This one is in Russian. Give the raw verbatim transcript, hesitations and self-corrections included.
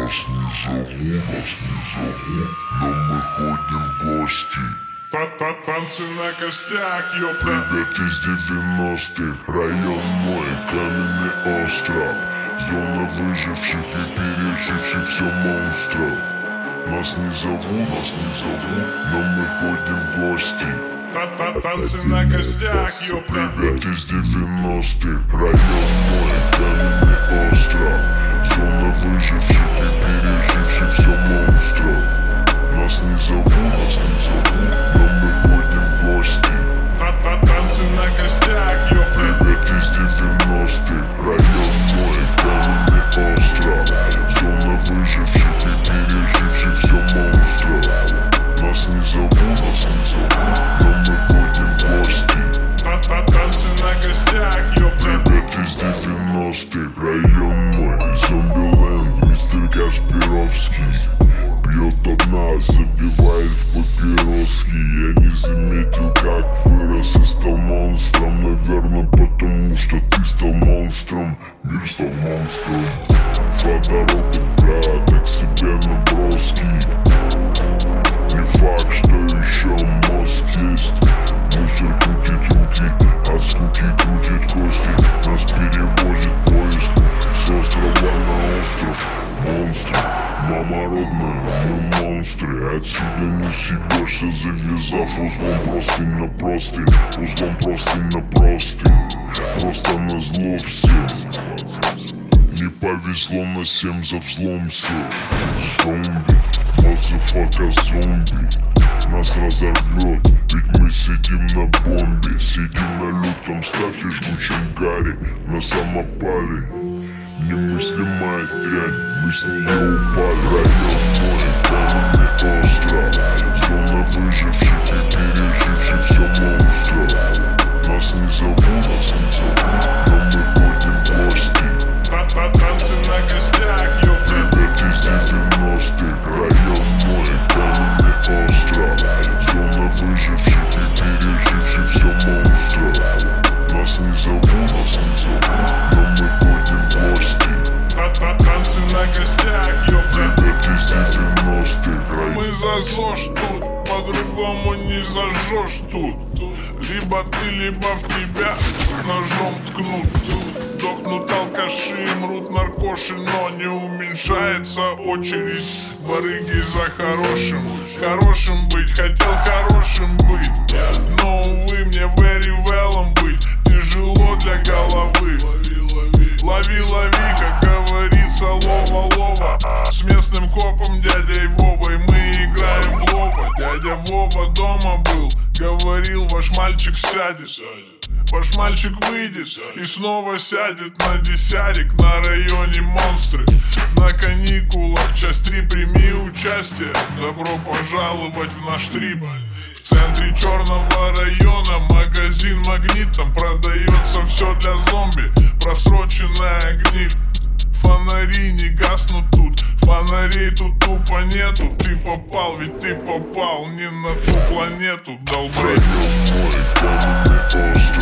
Нас не зовут, нас не зовут, но мы ходим в гости. Танцы на костях, ёпта. Привет из девяностых, район мой, каменный остров. Зона выживших и переживших все монстров. Нас не зовут, нас не зовут, но мы ходим в гости. Танцы на костях, ёпта. Привет из девяностых, район мой, каменный остров. Зона выживших и переживших все монстров. Нас не зовут, нас не зовут, но мы ходим в гости. Танцы на костях, ёпта. Привет из девяностых, район мой, каменный остров. Зона выживших и переживших все монстров. Нас не зовут, нас не зовут, но мы ходим в гости. Танцы на костях, ёпта. Привет из девяностых, район мой, зомби-ленд, мистер Кашпировский. Пьет одна, забивает в папироски. Я не заметил, как вырос и стал монстром. Наверное, потому что ты стал монстром. Мир стал монстром. Водород, брат, к себе наброски. Не факт, что еще мозг есть. Мусор крутит руки, от скуки крутит кости. Нас перевозит поезд с острова на остров. Монстры, мама родная, мы монстры. Отсюда не съебешься, завязав узлом простынь на простынь. Узлом простынь на простынь. Просто назло всем. Не повезло на семь, за взлом все. Зомби, мазафака зомби. Нас разорвет, ведь мы сидим на бомбе. Сидим на лютом стафе, жгучем гаре. На самопале немыслимая дрянь, мы с нее упали. Район мой, каменный остров. Зона выживших и переживших все монстров. Нас не зовут, нас не зовут, но мы ходим в гости. Танцы на костях, ёпта. Привет из девяностых, район мой, каменный остров. Зона выживших и переживших все монстров. Нас не зовут, нас не зовут, но мы ходим в гости. Танцы на костях, ёпта. Привет из девяностых, район. Мы за ЗОЖ тут, по-другому не зажжешь тут. Либо ты, либо в тебя ножом ткнут. Дохнут алкаши, мрут наркоши, но не уменьшается очередь. Барыги за хорошим, хорошим быть, хотел хорошим быть. Но, увы, мне very well быть тяжело для головы. Лови, лови, как говорится, лова-лова. С местным копом дядей Вовой мы играем в лова. Дядя Вова дома был, говорил, ваш мальчик сядет. Ваш мальчик выйдет и снова сядет на десятик. На районе монстры, на каникулах, часть три, прими участие. Добро пожаловать в наш трип. В центре черного района магазин Магнит. Там продается все для зомби, просроченная гниль. Фонари не гаснут тут, фонарей тут тупо нету. Ты попал, ведь ты попал не на ту планету, долбай. Район мой, каменный остров.